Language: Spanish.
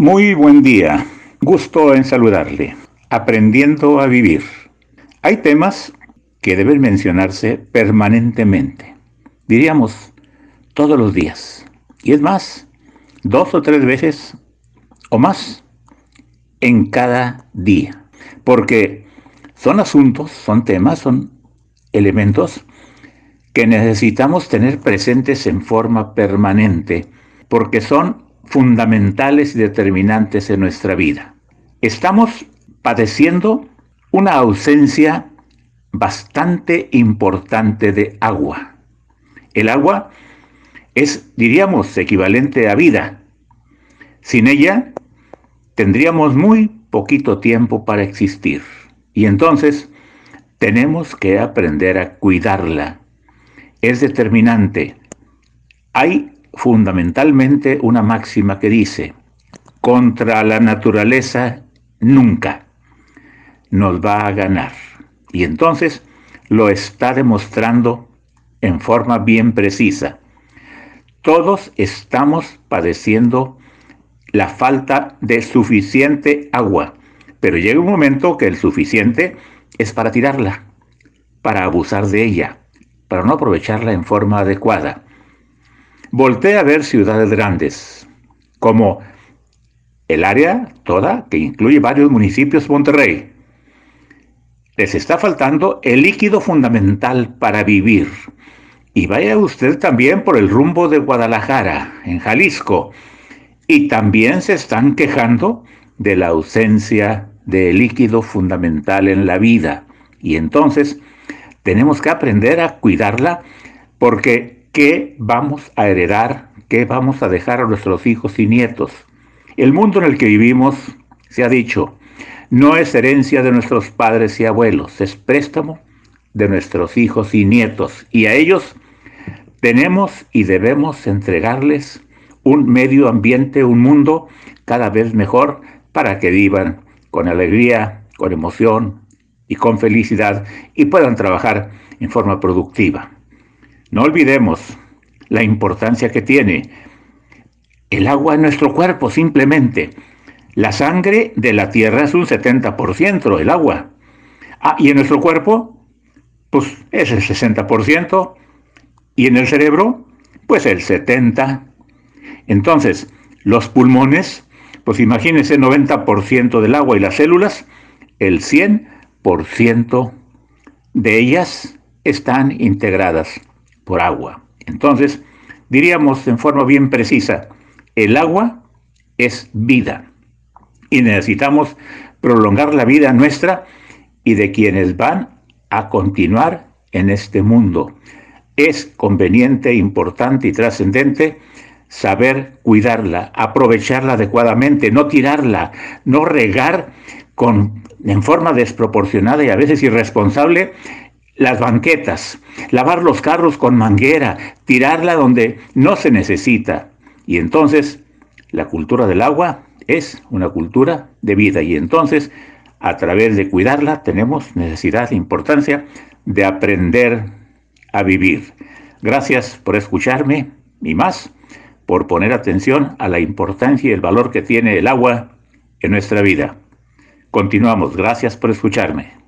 Muy buen día, gusto en saludarle. Aprendiendo a vivir. Hay temas que deben mencionarse permanentemente, diríamos todos los días, y es más, 2 o 3 veces o más en cada día, porque son asuntos, son temas, son elementos que necesitamos tener presentes en forma permanente, porque son fundamentales y determinantes en nuestra vida. Estamos padeciendo una ausencia bastante importante de agua. El agua es, diríamos, equivalente a vida. Sin ella, tendríamos muy poquito tiempo para existir. Y entonces, tenemos que aprender a cuidarla. Es determinante. Hay fundamentalmente una máxima que dice: contra la naturaleza nunca nos va a ganar. Y entonces lo está demostrando en forma bien precisa. Todos estamos padeciendo la falta de suficiente agua, pero llega un momento que el suficiente es para tirarla, para abusar de ella, para no aprovecharla en forma adecuada. Voltea a ver ciudades grandes, como el área toda, que incluye varios municipios de Monterrey. Les está faltando el líquido fundamental para vivir. Y vaya usted también por el rumbo de Guadalajara, en Jalisco, y también se están quejando de la ausencia de líquido fundamental en la vida. Y entonces tenemos que aprender a cuidarla, porque ¿qué vamos a heredar? ¿Qué vamos a dejar a nuestros hijos y nietos? El mundo en el que vivimos, se ha dicho, no es herencia de nuestros padres y abuelos, es préstamo de nuestros hijos y nietos. Y a ellos tenemos y debemos entregarles un medio ambiente, un mundo cada vez mejor para que vivan con alegría, con emoción y con felicidad y puedan trabajar en forma productiva. No olvidemos la importancia que tiene el agua en nuestro cuerpo. Simplemente la sangre de la tierra es un 70% el agua. Y en nuestro cuerpo, pues es el 60%, y en el cerebro, pues el 70%. Entonces, los pulmones, pues imagínense, 90% del agua, y las células, el 100% de ellas están integradas por agua. Entonces, diríamos en forma bien precisa, el agua es vida y necesitamos prolongar la vida nuestra y de quienes van a continuar en este mundo. Es conveniente, importante y trascendente saber cuidarla, aprovecharla adecuadamente, no tirarla, no regar en forma desproporcionada y a veces irresponsable las banquetas, lavar los carros con manguera, tirarla donde no se necesita. Y entonces la cultura del agua es una cultura de vida, y entonces a través de cuidarla tenemos necesidad e importancia de aprender a vivir. Gracias por escucharme y más por poner atención a la importancia y el valor que tiene el agua en nuestra vida. Continuamos. Gracias por escucharme.